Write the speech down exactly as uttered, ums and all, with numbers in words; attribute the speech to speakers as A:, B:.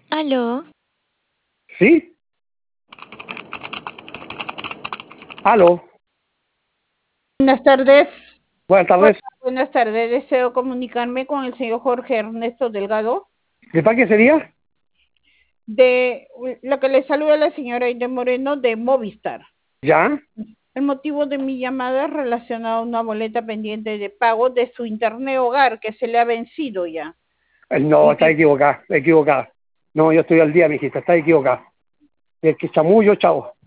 A: ¿Aló?
B: ¿Sí? ¿Aló?
C: Buenas tardes.
B: Buenas
C: Hola,
B: tardes.
C: buenas tardes. Deseo comunicarme con el señor Jorge Ernesto Delgado.
B: ¿De para qué sería?
C: De lo que le saluda la señora Aide Moreno de Movistar.
B: ¿Ya?
C: El motivo de mi llamada es relacionado a una boleta pendiente de pago de su internet hogar que se le ha vencido ya.
B: Eh, No,
C: Y
B: está
C: que-
B: equivocada, está equivocada. No, yo estoy al día, mijita, está equivocada. Es que chamullo, chavo.